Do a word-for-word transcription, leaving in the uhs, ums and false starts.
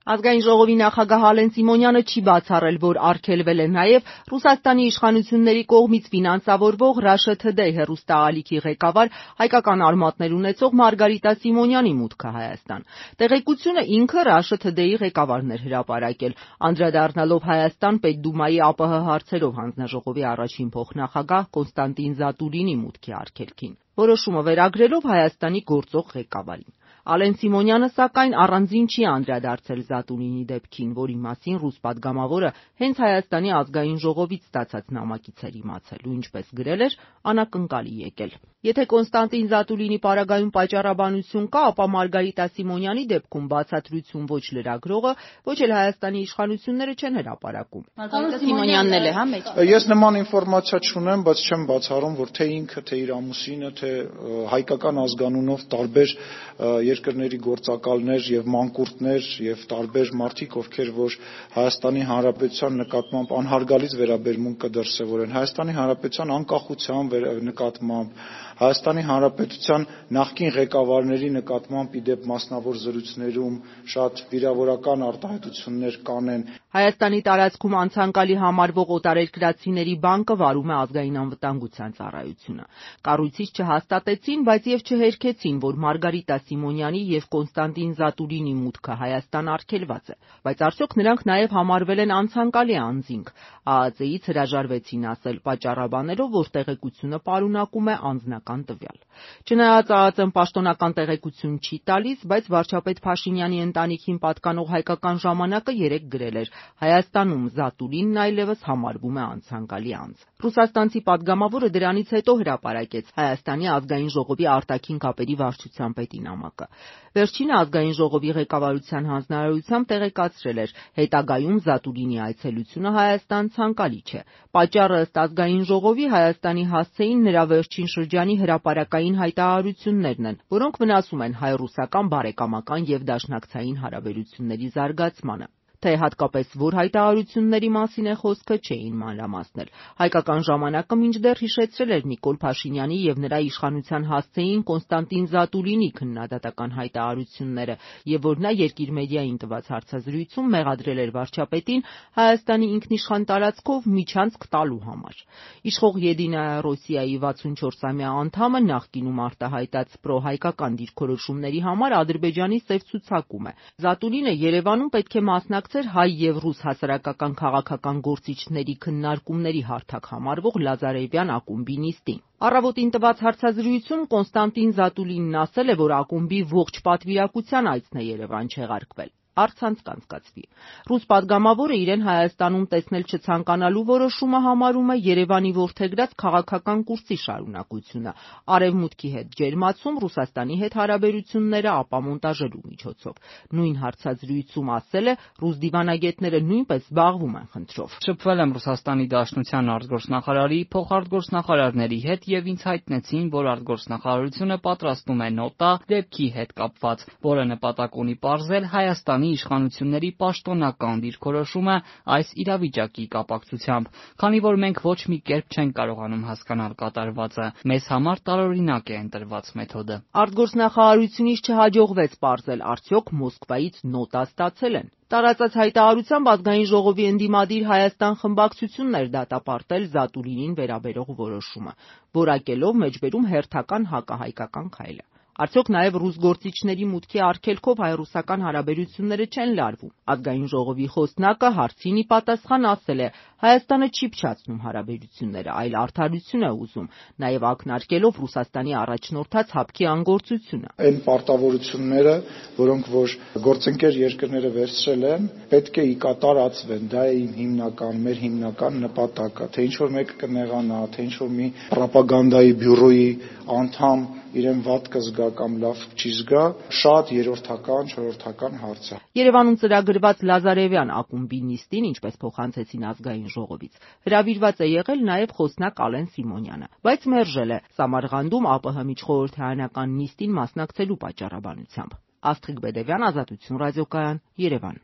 Ազգային ժողովի նախագահ Ալեն Սիմոնյանը չի բացառել, որ արգելվել է նաև Ռուսաստանի իշխանությունների կողմից ֆինանսավորվող Russia Today հեռուստաալիքի ղեկավար հայկական արմատներ ունեցող Մարգարիտա Սիմոնյանի մուտքը Հայաստան։ Տեղեկությունը ինքը Russia Today-ի ղեկավարն էր հրապարակել, անդրադառնալով Հայաստան Պետդումայի ԱՊՀ հարցերով հանձնաժողովի առաջին փոխնախագահ Կոնստանտին Զատուլինի մուտքի արգելքին, որոշումը վերագրելով Հայաստանի գործող ղեկավարին։ Ալեն Սիմոնյանը, սակայն, առանձին չի անդրադարձել Զատուլինի դեպքին, որի մասին ռուս պատգամավորը հենց Հայաստանի ազգային ժողովից ստացած նամակից էր իմացել ու, ինչպես գրել էր, անակնկալի եկել։ Եթե Կոնստանտին Զատուլինի պարագայում պատճառաբանություն կա, ապա Մարգարիտա Սիմոնյանի դեպքում բացատրություն ոչ լրագրողը, ոչ էլ Հայաստանի իշխանությունները չեն հրապարակում։ Մարգարիտա Սիմոնյանն էլ է, հա, մեջ։ Ես նման ինֆորմացիա չունեմ, բայց չեմ բացառում, որ թե ինքը, թե իր ամուսինը, թե հայկական ազգանունով տարբեր երկրների գործակալներ եւ մանկուրտներ եւ տարբեր մարդիկ, ովքեր որ Հայաստանի Հանրապետության նկատմամբ անհարգալից վերաբերմունք կդրսևորեն, Հայաստանի Հանրապետության անկախության նկատմամբ, Հայաստանի Հանրապետության նախկին ղեկավարների նկատմամբ իդեպ մասնավոր զրույցներում շատ վիրավորական արտահայտություններ կանեն։ Հայաստանի տարածքում անցանկալի համարվող օտարերկրացիների բանկը վարում է ազգային անվտանգության ծառայությունը։ Կառույցից չհաստատեցին, բայց եւ չհերքեցին, որ Մարգարիտա Սիմոնյանի եւ Կոնստանտին Զատուլինի մուտքը Հայաստան արգելված է, բայց արդյոք նրանք նաեւ համարվել են անցանկալի անձինք։ ԱԱԾ-ից հրաժարվեցին ասել, պատճառաբանելով, որ տեղեկությունը պարունակում է անձնական տվյալ։ Չնայած ԱԱԾ-ն պաշտոնական տեղեկություն չի տալիս, բայց վարչապետ Փաշինյանի ընտանիքին պատկանող հայկական ժամանակը երեկ գրել էր. Հայաստանում Զատուլինն այլևս համարվում է անցանկալի անձ։ Ռուսաստանցի պատգամավորը դրանից հետո հրապարակեց Հայաստանի ազգային ժողովի արտաքին կապերի վարչության պետի նամակը։ Վերջինը ազգային ժողովի ղեկավարության հանձնարարությամբ տեղեկացրել էր, հետագայում Զատուլինի այցելությունը Հայաստան ցանկալի չէ։ Պատճառը ըստ ազգային ժողովի Հայաստանի հասցեին նրա վերջին շրջանի հրապարակային հայտարարություններն են, որոնք վնասում են հայ-ռուսական բարեկամական եւ դաշնակցային հարաբերությունների զարգացմանը։ Թե հատկապես որ հայտարարությունների մասին է խոսքը, չէին մանրամասնել։ Հայկական ժամանակը մինչդեռ հիշեցրել էր Նիկոլ Փաշինյանի եւ նրա իշխանության հասցեին Կոնստանտին Զատուլինի քննադատական հայտարարությունները, եւ որ նա Երկիր մեդիային տված հարցազրույցում մեղադրել էր վարչապետին Հայաստանի ինքնիշխան տարածքով միջանցք տալու համար։ Իշխող Եդինայա Ռոսիայի վաթսունչորսամյա անդամը նախկինում արտահայտած պրոհայկական դիրքորոշումների համար Ադրբեջանի սև ցուցակում է։ Զատուլինը Երևանում պետք է մասնակցեր հայ եւ ռուս հասարակական քաղաքական գործիչների քննարկումների հարթակ համարվող Լազարևյան ակումբի նիստին։ Առավոտին տված հարցազրույցում Կոնստանտին Զատուլինն ասել է, որ ակումբի ողջ պատվիրակության այցն է Երևան չեղարկվել։ Առցանց կանցկացվի։ Ռուս պատգամավորը իրեն Հայաստանում տեսնել չցանկանալու որոշումը համարում է Երևանի որդեգրած քաղաքական կուրսի շարունակությունը, Արևմուտքի հետ ջերմացում, Ռուսաստանի հետ հարաբերությունները ապամոնտաժելու միջոցով։ Նույն հարցազրույցում ասել է, ռուս դիվանագետները նույնպես զբաղվում են խնդրով։ Շփվել եմ Ռուսաստանի Դաշնության արտգործնախարարի, փոխարտգործնախարարների հետ եւ ինձ հայտնեցին, որ արտգործնախարարությունը պատրաստում է նոտա դեպքի հետ կապված, որը նպատակ ունի պարզել Հայաստանի իշխանությունների պաշտոնական դիրքորոշումը այս իրավիճակի կապակցությամբ, քանի որ մենք ոչ մի կերպ չենք կարողանում հասկանալ կատարվածը, մեզ համար տարօրինակ է ընտրված մեթոդը։ Արտգործնախարարությունից չհաջողվեց պարզել, արդյոք Մոսկվայից նոտա ստացել են։ Տարածած հայտարարությամբ ազգային ժողովի ընդդիմադիր Հայաստան խմբակցությունն էր դատապարտել Զատուլինին վերաբերող որոշումը, որակելով մեջբերում հերթական հակահայկական քայլը։ Արդյոք նաև ռուս գործիչների մուտքի արգելքով հայ-ռուսական հարաբերությունները չեն լարվում։ Ազգային ժողովի խոսնակը հարցին ի պատասխան ասել է. Հայաստանը չի փչացնում հարաբերությունները, այլ արդարություն է ուզում, նաև ակնարկելով Ռուսաստանի առաջնորդած հապկի անգործությունը։ Այն պարտավորությունները, որոնք որ գործընկեր երկրները վերցրել են, պետք է ի կատարածվեն։ Դա է իմ հիմնական, մեր հիմնական նպատակը, թե ինչ որ մեկը կնեղանա, թե ինչ որ մի ռոպագանդայի բյուրոյի անդամ իրեն վատ կզգա կամ լավ չի զգա, շատ երրորդական, չորրորդական հարց է։ Երևանում ծրագրված Լազարևյան ակումբի նիստին, ինչպես փոխանցեցին ազգային ժողովից, հրավիրված է եղել նաև խոսնակ Ալեն Սիմոնյանը, բայց մերժել է Սամարղանդում ԱՊՀ միջխորհրդարանական նիստին մասնակցելու պատճառաբանությամբ։ Աստղիկ Բեդևյան, Ազատություն ռադիոկայան, Երևան։